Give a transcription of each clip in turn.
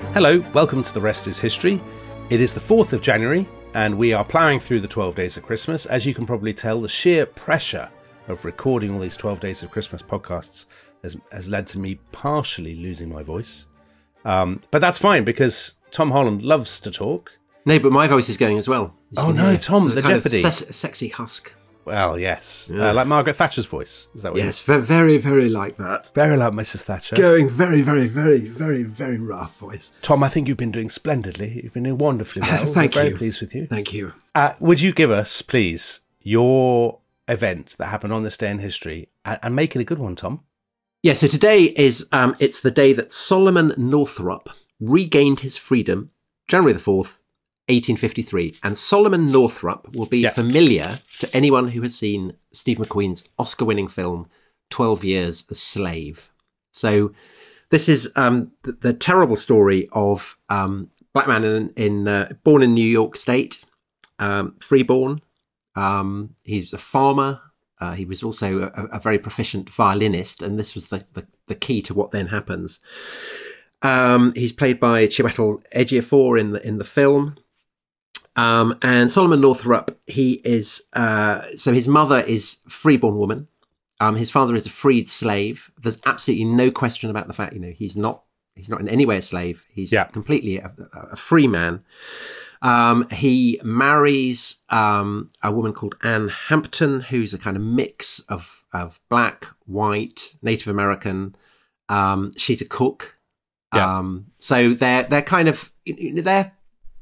Hello, welcome to The Rest is History. It is the 4th of January, and we are ploughing through the 12 days of Christmas. As you can probably tell, the sheer pressure of recording all these 12 days of Christmas podcasts has led to me partially losing my voice. But that's fine, because Tom Holland loves to talk. No, but my voice is going as well. Oh no, Tom, the Jeopardy. Sexy husk. Well, yes. Yeah. Like Margaret Thatcher's voice. Is that what Yes, very, very like that. Very like Mrs. Thatcher. Going very, very, very, very, very rough voice. Tom, I think you've been doing splendidly. You've been doing wonderfully well. Thank you. Very pleased with you. Thank you. Would you give us, please, your event that happened on this day in history, and make it a good one, Tom? Yeah, so today is, it's the day that Solomon Northup regained his freedom, January the 4th, 1853. And Solomon Northup will be familiar to anyone who has seen Steve McQueen's Oscar-winning film, 12 Years a Slave. So this is the terrible story of black man born in New York State, freeborn. He's a farmer. He was also a very proficient violinist, and this was the key to what then happens. He's played by Chiwetel Ejiofor in the film. And Solomon Northup, he is, so his mother is freeborn woman. His father is a freed slave. There's absolutely no question about the fact, he's not in any way a slave. He's completely a free man. He marries, a woman called Anne Hampton, who's a kind of mix of black, white, Native American. She's a cook. So they're kind of, they're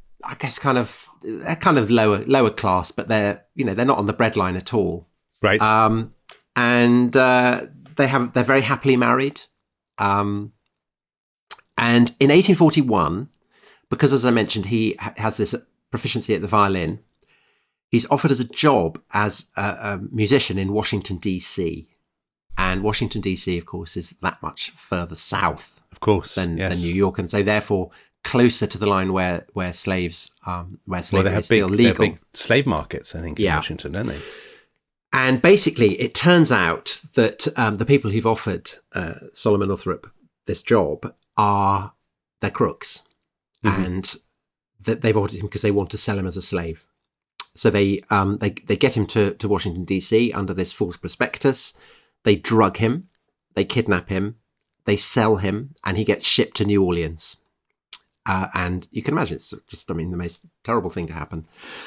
kind of lower class, but they're not on the breadline at all. Right. And they're very happily married. And in 1841, because as I mentioned, he has this proficiency at the violin, he's offered as a job as a musician in Washington, D.C. And Washington, D.C., of course, is that much further south, of course, than New York. And so therefore closer to the line where slaves, where slavery is still legal. They have big slave markets, I think, in Washington, don't they? And basically, it turns out that the people who've offered Solomon Northup this job they're crooks, and that they've offered him because they want to sell him as a slave. So they get him to Washington D.C. under this false prospectus. They drug him, they kidnap him, they sell him, and he gets shipped to New Orleans. And you can imagine it's just, the most terrible thing to happen.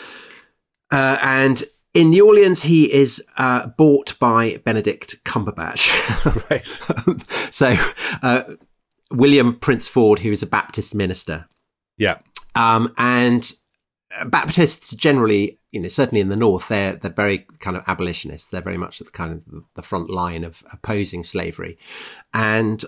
And in New Orleans, he is bought by Benedict Cumberbatch. Right. So William Prince Ford, who is a Baptist minister. Yeah. And Baptists generally, certainly in the North, they're very kind of abolitionists. They're very much at the kind of the front line of opposing slavery. And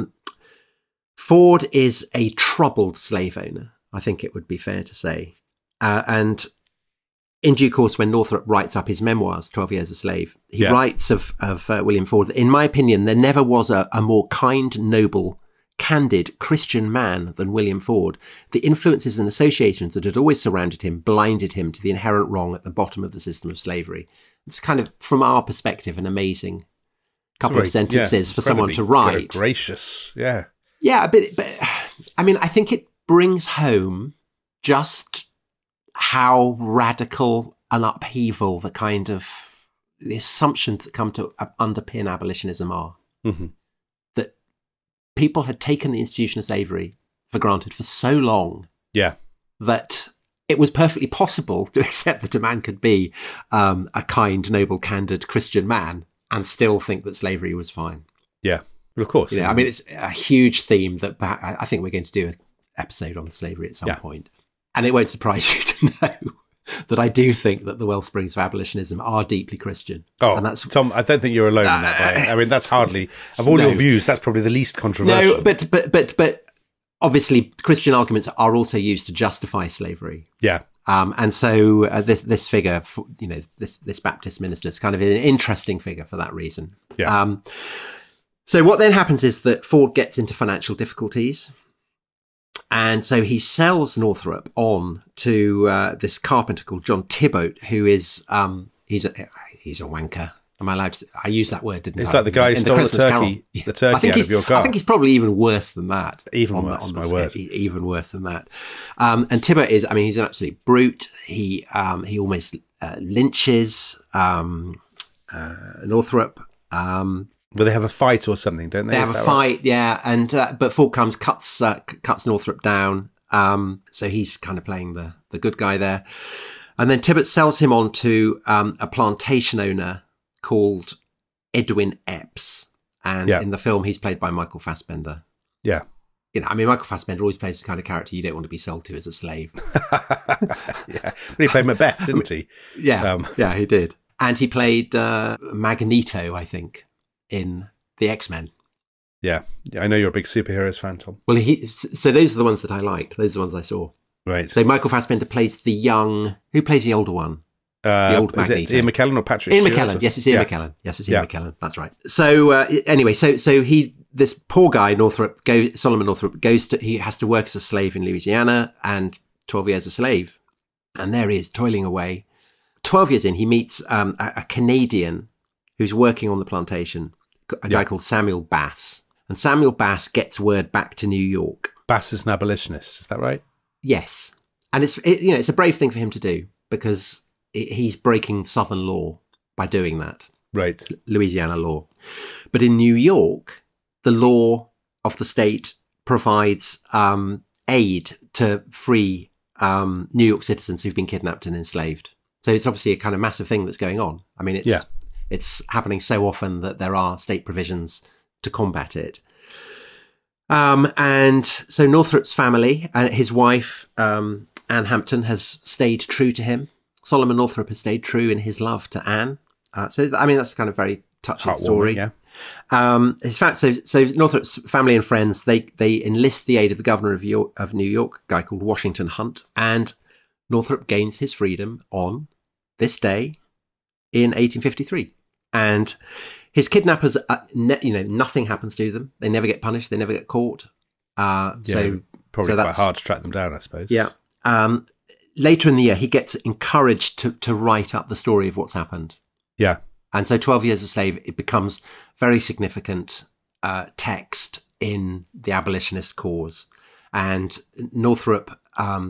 Ford is a troubled slave owner, I think it would be fair to say. And in due course, when Northup writes up his memoirs, 12 Years a Slave, he writes of William Ford, in my opinion, there never was a more kind, noble, candid Christian man than William Ford. The influences and associations that had always surrounded him blinded him to the inherent wrong at the bottom of the system of slavery. It's kind of, from our perspective, an amazing couple of sentences for someone to write. Gracious, yeah. Yeah, but I think it brings home just how radical an upheaval the assumptions that come to underpin abolitionism are. Mm-hmm. That people had taken the institution of slavery for granted for so long that it was perfectly possible to accept that a man could be a kind, noble, candid Christian man and still think that slavery was fine. Yeah. Of course. It's a huge theme that I think we're going to do an episode on slavery at some point. And it won't surprise you to know that I do think that the wellsprings of abolitionism are deeply Christian. Oh, and that's, Tom, I don't think you're alone in that way. That's hardly, of all your views, that's probably the least controversial. No, but obviously Christian arguments are also used to justify slavery. Yeah. And so this figure, this Baptist minister is kind of an interesting figure for that reason. Yeah. So what then happens is that Ford gets into financial difficulties. And so he sells Northup on to this carpenter called John Thibault, who is he's a wanker. Am I allowed to? I used that word, didn't I? It's like the guy who stole the turkey out of your car. I think he's probably even worse than that. Even worse, my word. Even worse than that. And Tibbett is, I mean, he's an absolute brute. He almost lynches Northrop. Well, they have a fight or something, don't they? They have a fight, right? Yeah. And but Falk comes, cuts Northrop down. So he's kind of playing the good guy there. And then Tibbett sells him on to a plantation owner called Edwin Epps. And in the film, he's played by Michael Fassbender. Yeah. You know, I mean, Michael Fassbender always plays the kind of character you don't want to be sold to as a slave. Yeah. But he played Macbeth, didn't he? Yeah. Yeah, he did. And he played Magneto, I think, in the X-Men. Yeah. I know you're a big superheroes fan, Tom. Well, so those are the ones that I liked. Those are the ones I saw. Right. So Michael Fassbender plays the young... Who plays the older one? The old Magneto. Is it Ian McKellen or Patrick Ian Stewart? McKellen. Yes, it's Ian McKellen. Yes, it's Ian McKellen. That's right. So anyway, so this poor guy, Solomon Northrop, he has to work as a slave in Louisiana and 12 years a slave. And there he is, toiling away. 12 years in, he meets a Canadian who's working on the plantation, a guy called Samuel Bass. And Samuel Bass gets word back to New York. Bass is an abolitionist, is that right? Yes. And it's a brave thing for him to do because he's breaking Southern law by doing that. Right. Louisiana law. But in New York, the law of the state provides aid to free New York citizens who've been kidnapped and enslaved. So it's obviously a kind of massive thing that's going on. I mean, it's happening so often that there are state provisions to combat it. And so Northrop's family, his wife, Anne Hampton, has stayed true to him. Solomon Northrop has stayed true in his love to Anne. So, I mean, that's kind of very touching story. Yeah. So Northrop's family and friends, they enlist the aid of the governor of New York, a guy called Washington Hunt, and Northrop gains his freedom on this day in 1853. And his kidnappers, nothing happens to them. They never get punished. They never get caught. Probably quite hard to track them down, I suppose. Yeah. Later in the year, he gets encouraged to write up the story of what's happened. Yeah. And so 12 Years a Slave, it becomes very significant text in the abolitionist cause. And Northrop,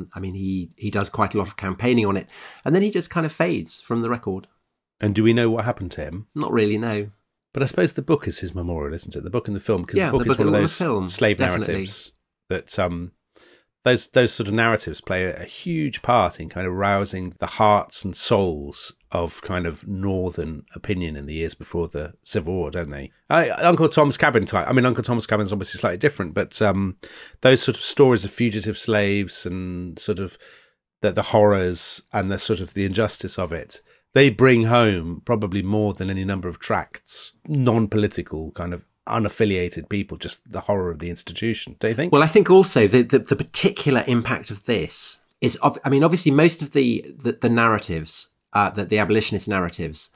he does quite a lot of campaigning on it. And then he just kind of fades from the record. And do we know what happened to him? Not really, no. But I suppose the book is his memorial, isn't it? The book and the film, because the book is one of those slave narratives that those sort of narratives play a huge part in kind of rousing the hearts and souls of kind of northern opinion in the years before the Civil War, don't they? Uncle Tom's Cabin type. I mean, Uncle Tom's Cabin is obviously slightly different, but those sort of stories of fugitive slaves and sort of the horrors and the sort of the injustice of it, they bring home probably more than any number of tracts, non-political kind of unaffiliated people, just the horror of the institution, don't you think? Well, I think also the particular impact of this is, I mean, obviously most of the narratives, the abolitionist narratives,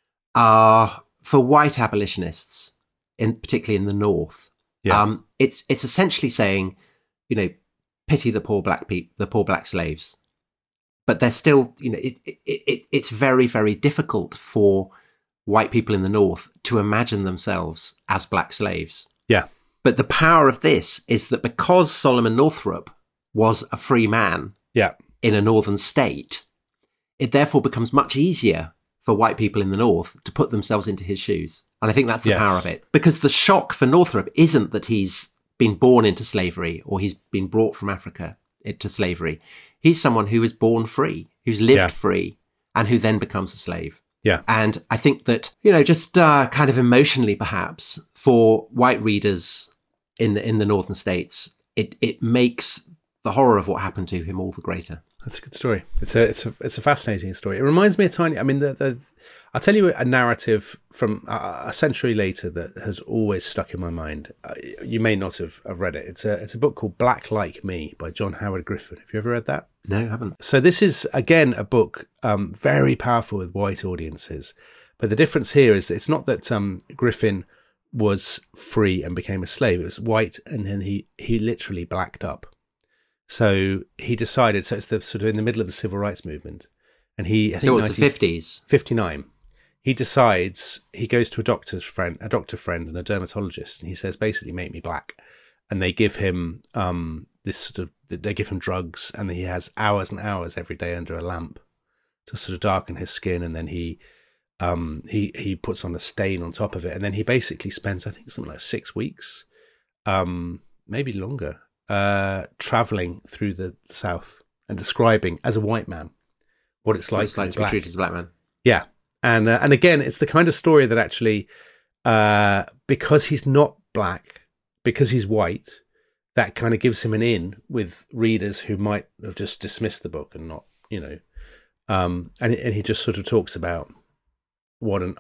are for white abolitionists, particularly in the North. Yeah. It's essentially saying, pity the poor black slaves. But they're still, it's very, very difficult for white people in the North to imagine themselves as black slaves. Yeah. But the power of this is that because Solomon Northrop was a free man in a northern state, it therefore becomes much easier for white people in the North to put themselves into his shoes. And I think that's the power of it. Because the shock for Northrop isn't that he's been born into slavery or he's been brought from Africa to slavery. He's someone who was born free, who's lived free, and who then becomes a slave. Yeah. And I think that, just kind of emotionally, perhaps, for white readers in the northern states, it makes the horror of what happened to him all the greater. That's a good story. It's a fascinating story. It reminds me I'll tell you a narrative from a century later that has always stuck in my mind. You may not have read it. It's a book called Black Like Me by John Howard Griffin. Have you ever read that? No, I haven't. So this is, again, a book very powerful with white audiences. But the difference here is that it's not that Griffin was free and became a slave. It was white, and then he literally blacked up. So he decided, so it's the sort of in the middle of the civil rights movement. And I think it was the 50s? 59. he decides, he goes to a doctor friend and a dermatologist, and he says, basically, make me black. And they give him they give him drugs, and he has hours and hours every day under a lamp to sort of darken his skin, and then he puts on a stain on top of it, and then he basically spends, I think, something like 6 weeks, maybe longer, traveling through the South and describing, as a white man, what it's like to be treated as a black man. Yeah, and again, it's the kind of story that actually, because he's not black, because he's white, that kind of gives him an in with readers who might have just dismissed the book and not, and he just sort of talks about what an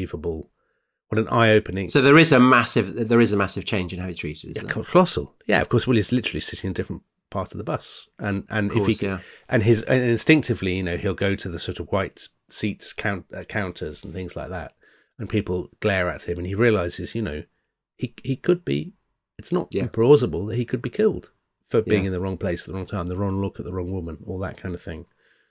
eye-opening. So there is a massive change in how he's treated. Yeah, colossal. Yeah, of course. Well, he's literally sitting in a different part of the bus, and course, if he and instinctively, he'll go to the sort of white seats counters and things like that, and people glare at him, and he realizes, he could be. It's not implausible that he could be killed for being in the wrong place at the wrong time, the wrong look at the wrong woman, all that kind of thing.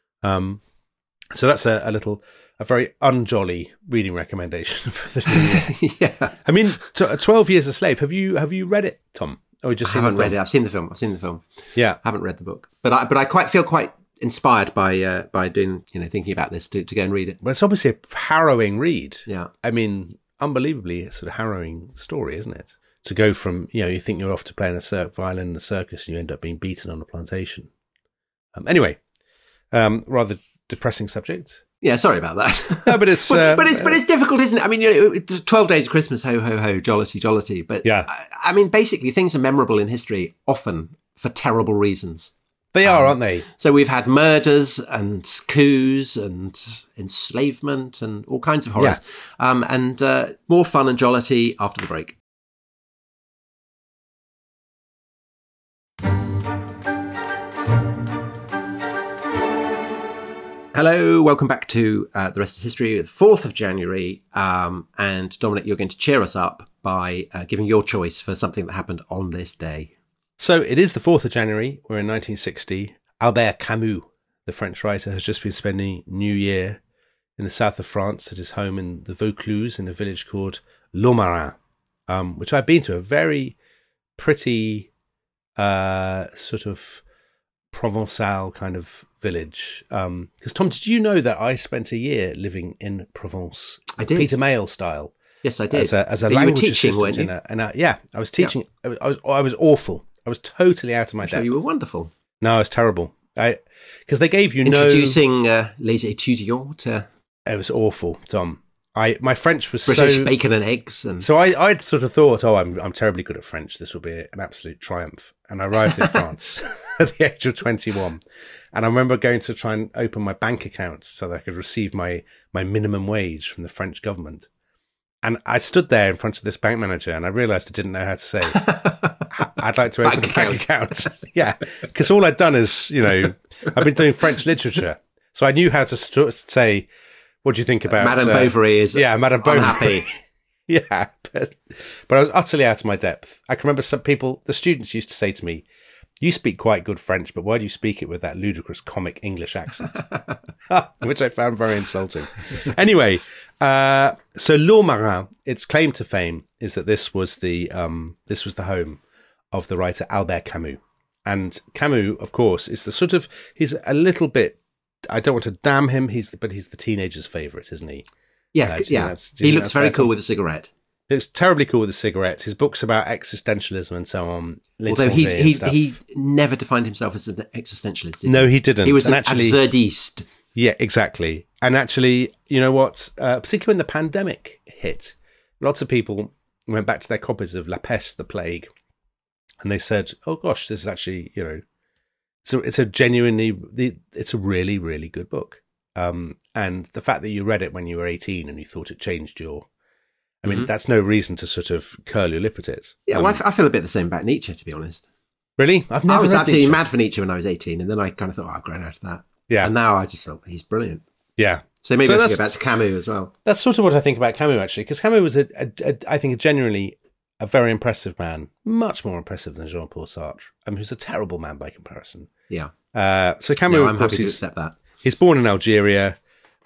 So that's a very unjolly reading recommendation for the new year. Yeah. I mean, 12 Years a Slave. Have you read it, Tom? Or just I haven't read it. I've seen the film. Yeah. I haven't read the book, but I feel quite inspired by doing, thinking about this to go and read it. Well, it's obviously a harrowing read. Yeah. I mean, unbelievably sort of harrowing story, isn't it? To go from, you think you're off to playing violin in a circus and you end up being beaten on a plantation. Anyway, rather depressing subject. Yeah, sorry about that. No, but it's but it's difficult, isn't it? I mean, 12 Days of Christmas, ho ho ho, jollity jollity. But yeah, I mean, basically, things are memorable in history often for terrible reasons. They are, aren't they? So we've had murders and coups and enslavement and all kinds of horrors. Yeah. And more fun and jollity after the break. Hello, welcome back to The Rest is History, the 4th of January. And Dominic, you're going to cheer us up by giving your choice for something that happened on this day. So it is the 4th of January. We're in 1960. Albert Camus, the French writer, has just been spending New Year in the south of France at his home in the Vaucluse in a village called Lourmarin, which I've been to, a very pretty sort of Provençal kind of village. Because Tom, did you know that I spent a year living in Provence? I did. Peter Mayle style. Yes, I did. As a language assistant. Yeah, I was teaching. Yeah. I was awful. I was totally out of my depth. You were wonderful. No, it was terrible. Because they gave you introducing les étudiants. It was awful, Tom. My French was British bacon and eggs, and so I'd sort of thought, I'm terribly good at French. This will be an absolute triumph. And I arrived in France at the age of 21, and I remember going to try and open my bank account so that I could receive my minimum wage from the French government. And I stood there in front of this bank manager, and I realised I didn't know how to say, I'd like to open a bank account. Yeah, because all I'd done is, I've been doing French literature, so I knew how to say, what do you think about Madame Bovary is Madame Bovary. Unhappy. Yeah, but I was utterly out of my depth. I can remember some people, the students used to say to me, you speak quite good French, but why do you speak it with that ludicrous comic English accent? Which I found very insulting. Anyway, so Lourmarin, its claim to fame is that this was the home of the writer Albert Camus. And Camus, of course, is he's a little bit, I don't want to damn him, but he's the teenager's favourite, isn't he? Yeah, he looks very cool with a cigarette. He looks terribly cool with a cigarette. His books about existentialism and so on. Although he never defined himself as an existentialist, did he? No, he didn't. He was an absurdiste. Yeah, exactly. And actually, you know what? Particularly when the pandemic hit, lots of people went back to their copies of La Peste, the Plague, and they said, oh gosh, this is actually, it's a really, really good book. And the fact that you read it when you were 18 and you thought it changed I mean, that's no reason to sort of curl your lip at it. Yeah, well, I feel a bit the same about Nietzsche, to be honest. Really? I was absolutely mad for Nietzsche when I was 18, and then I kind of thought, I've grown out of that. Yeah. And now I just felt he's brilliant. Yeah. So maybe I should go back to Camus as well. That's sort of what I think about Camus, actually, because Camus was, I think, genuinely a very impressive man, much more impressive than Jean-Paul Sartre, who's a terrible man by comparison. Yeah. So Camus, I'm happy to accept that. He's born in Algeria.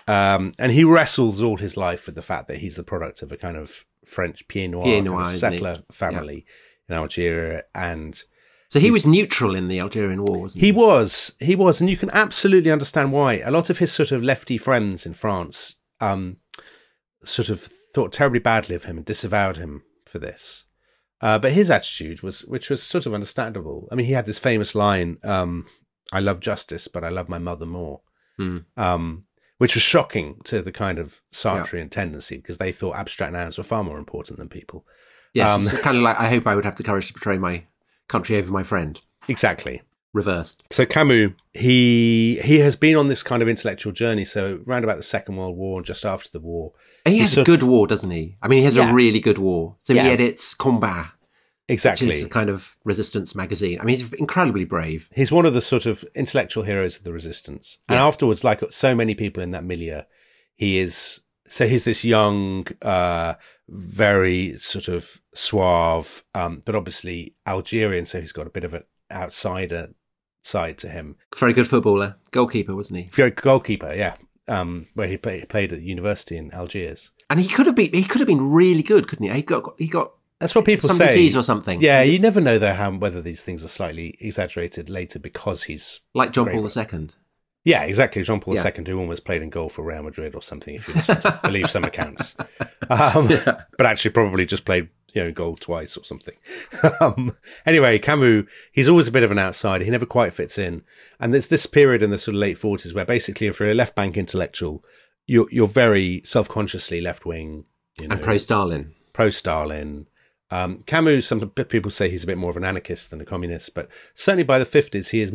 And he wrestles all his life with the fact that he's the product of a kind of French Pied Noir, kind of settler family in Algeria. And so he was neutral in the Algerian War, wasn't he? He was. And you can absolutely understand why. A lot of his sort of lefty friends in France sort of thought terribly badly of him and disavowed him for this. But his attitude which was sort of understandable. I mean, he had this famous line, I love justice, but I love my mother more. Which was shocking to the kind of Sartrean tendency, because they thought abstract nouns were far more important than people. Yes, it's kind of like, I hope I would have the courage to betray my country over my friend. Exactly. Reversed. So Camus, he has been on this kind of intellectual journey. So around about the Second World War and just after the war. And he has a good war, doesn't he? I mean, he has a really good war. So he edits Combat. Exactly. Which is a kind of resistance magazine. I mean, he's incredibly brave. He's one of the sort of intellectual heroes of the resistance. And afterwards, like so many people in that milieu, he's this young, very sort of suave, but obviously Algerian, so he's got a bit of an outsider side to him. Very good footballer. Goalkeeper, wasn't he? Very goalkeeper, yeah. Where he played at university in Algiers. And he could have been really good, couldn't he? He got that's what people some say. Disease or something. Yeah, you never know though whether these things are slightly exaggerated later because he's like John Paul II. Yeah, exactly. Jean Paul II, who almost played in goal for Real Madrid or something, if you believe some accounts. But actually probably just played goal twice or something. Anyway, Camus, he's always a bit of an outsider. He never quite fits in. And there's this period in the sort of late 40s where basically if you're a left bank intellectual, you're very self-consciously left-wing. And pro-Stalin. Pro-Stalin. Camus, some people say he's a bit more of an anarchist than a communist, but certainly by the 50s, he's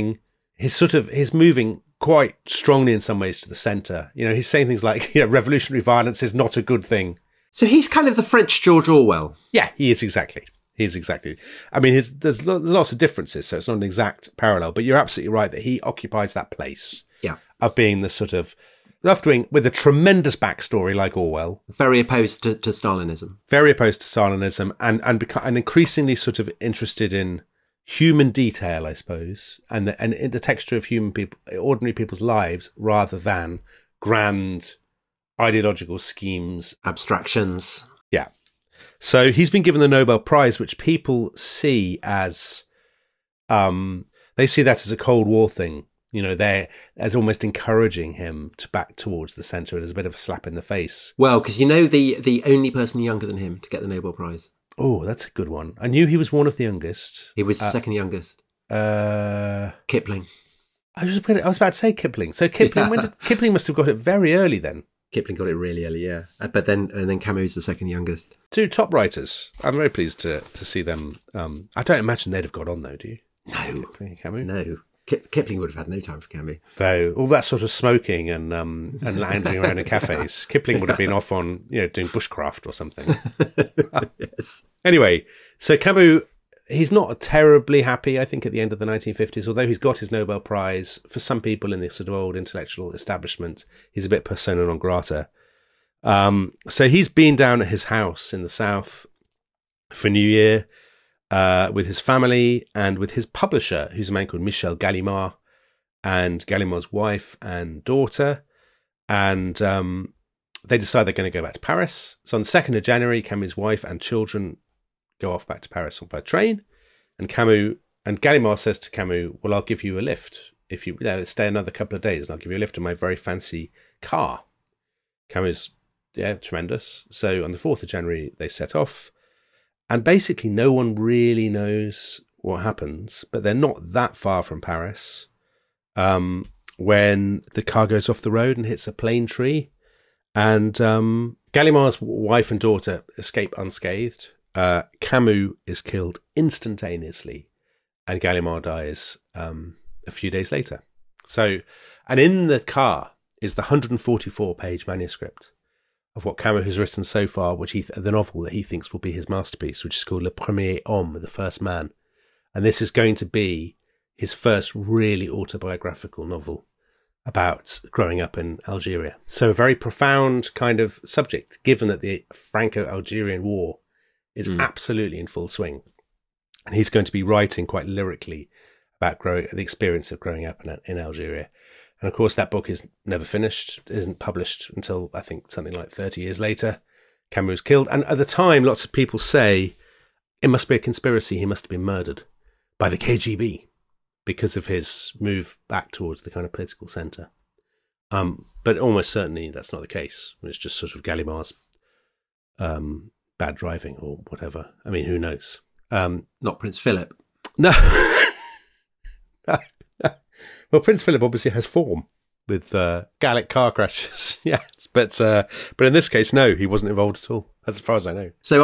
moving quite strongly in some ways to the centre. He's saying things like, revolutionary violence is not a good thing. So he's kind of the French George Orwell. Yeah, he is exactly. I mean, there's lots of differences, so it's not an exact parallel, but you're absolutely right that he occupies that place of being the sort of left-wing with a tremendous backstory like Orwell. Very opposed to Stalinism. Very opposed to Stalinism and increasingly sort of interested in human detail, I suppose, and the texture of ordinary people's lives rather than grand ideological schemes. Abstractions. Yeah. So he's been given the Nobel Prize, which people see as, they see that as a Cold War thing. They're as almost encouraging him to back towards the centre. It is a bit of a slap in the face. Well, because the only person younger than him to get the Nobel Prize. Oh, that's a good one. I knew he was one of the youngest. He was the second youngest. Kipling. I was about to say Kipling. So Kipling, Kipling must have got it very early then. Kipling got it really early, yeah. But then Camus is the second youngest. Two top writers. I'm very pleased to see them. I don't imagine they'd have got on though, do you? No. Kipling, Camus? No. Kipling would have had no time for Camus. No, all that sort of smoking and lounging around in cafes. Kipling would have been off on doing bushcraft or something. Yes. Anyway, so Camus, he's not terribly happy, I think, at the end of the 1950s, although he's got his Nobel Prize. For some people in this sort of old intellectual establishment, he's a bit persona non grata. So he's been down at his house in the south for New Year. With his family and with his publisher, who's a man called Michel Gallimard, and Gallimard's wife and daughter. And they decide they're going to go back to Paris. So on the 2nd of January, Camus' wife and children go off back to Paris by train. And Gallimard says to Camus, well, I'll give you a lift. If you stay another couple of days and I'll give you a lift in my very fancy car. Camus, tremendous. So on the 4th of January, they set off. And basically no one really knows what happens, but they're not that far from Paris when the car goes off the road and hits a plane tree. And Gallimard's wife and daughter escape unscathed. Camus is killed instantaneously, and Gallimard dies a few days later. So, and in the car is the 144-page manuscript of what Camus has written so far, which the novel that he thinks will be his masterpiece, which is called Le Premier Homme, The First Man. And this is going to be his first really autobiographical novel about growing up in Algeria. So a very profound kind of subject, given that the Franco-Algerian War is absolutely in full swing. And he's going to be writing quite lyrically about the experience of growing up in Algeria. And of course, that book is never finished, isn't published until, I think, something like 30 years later. Camus killed. And at the time, lots of people say it must be a conspiracy. He must have been murdered by the KGB because of his move back towards the kind of political centre. But almost certainly that's not the case. It's just sort of Gallimard's bad driving or whatever. I mean, who knows? Not Prince Philip. No. Well, Prince Philip obviously has form with Gallic car crashes. Yes, but in this case, no, he wasn't involved at all, as far as I know. So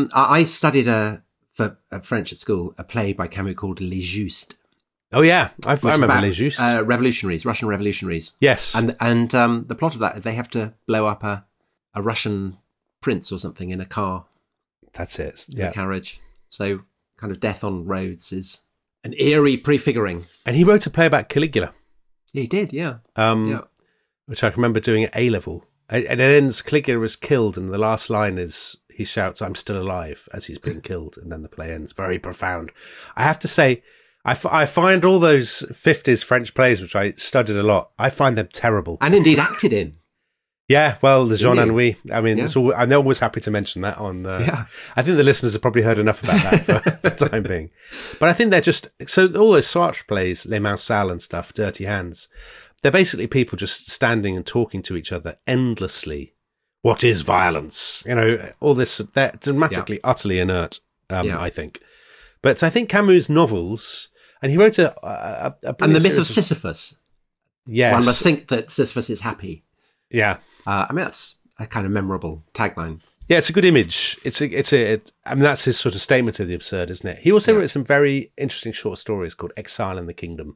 I studied for French at school a play by Camus called Les Justes. Oh yeah, I remember Les Justes. Revolutionaries, Russian revolutionaries. Yes, and the plot of that, they have to blow up a Russian prince or something in a car. That's it. In a carriage. So kind of death on roads is an eerie prefiguring. And he wrote a play about Caligula. Yeah, he did, yeah. Which I can remember doing at A-level. And it ends, Caligula was killed, and the last line is, he shouts, "I'm still alive," as he's being killed, and then the play ends. Very profound. I have to say, I find all those 50s French plays, which I studied a lot, I find them terrible. And indeed acted in. Yeah, well, the Jean Anouilh. I mean, I'm always happy to mention that on. I think the listeners have probably heard enough about that for the time being. But I think they're just so all those Sartre plays, Les Mains Sales and stuff, Dirty Hands. They're basically people just standing and talking to each other endlessly. What is violence? You know, all this. They're dramatically, utterly inert. I think. But I think Camus' novels, and he wrote a and the myth of Sisyphus. Yes, one must think that Sisyphus is happy. Yeah. I mean, that's a kind of memorable tagline. Yeah, it's a good image. I mean, that's his sort of statement of the absurd, isn't it? He also wrote some very interesting short stories called Exile in the Kingdom.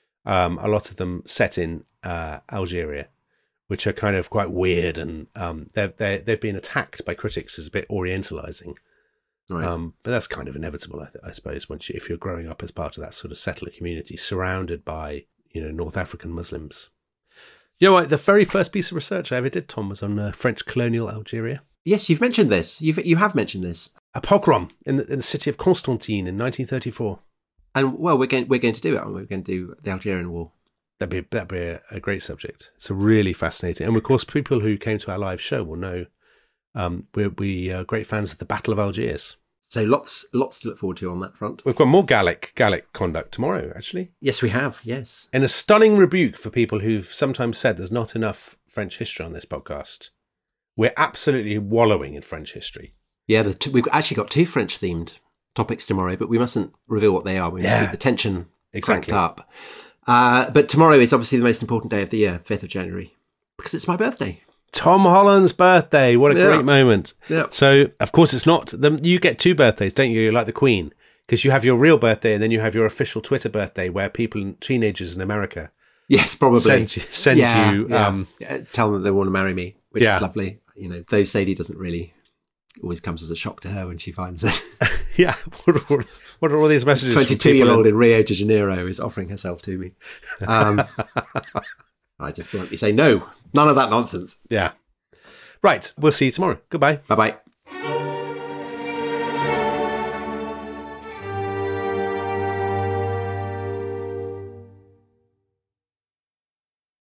A lot of them set in Algeria, which are kind of quite weird, and they've been attacked by critics as a bit orientalizing. Right. But that's kind of inevitable, I suppose, if you're growing up as part of that sort of settler community, surrounded by North African Muslims. You know what? The very first piece of research I ever did, Tom, was on French colonial Algeria. Yes, you've mentioned this. You have mentioned this. A pogrom in the city of Constantine in 1934. And well, we're going to do it. We're going to do the Algerian War. That'd be a great subject. It's a really fascinating, and of course, people who came to our live show will know we are great fans of the Battle of Algiers. So lots to look forward to on that front. We've got more Gallic conduct tomorrow, actually. Yes, we have. Yes. In a stunning rebuke for people who've sometimes said there's not enough French history on this podcast, we're absolutely wallowing in French history. Yeah, we've actually got two French-themed topics tomorrow, but we mustn't reveal what they are. We must keep the tension cranked up. But tomorrow is obviously the most important day of the year, 5th of January, because it's my birthday. Tom Holland's birthday. What a great moment. Yeah. So, of course, it's not... you get two birthdays, don't you? You're like the Queen, because you have your real birthday and then you have your official Twitter birthday where teenagers in America... Yes, probably. Send you... tell them they want to marry me, which is lovely. Though Sadie doesn't really... always comes as a shock to her when she finds it. Yeah. What are all these messages? 22-year-old in Rio de Janeiro is offering herself to me. I just bluntly say, no, none of that nonsense. Yeah. Right. We'll see you tomorrow. Goodbye. Bye-bye.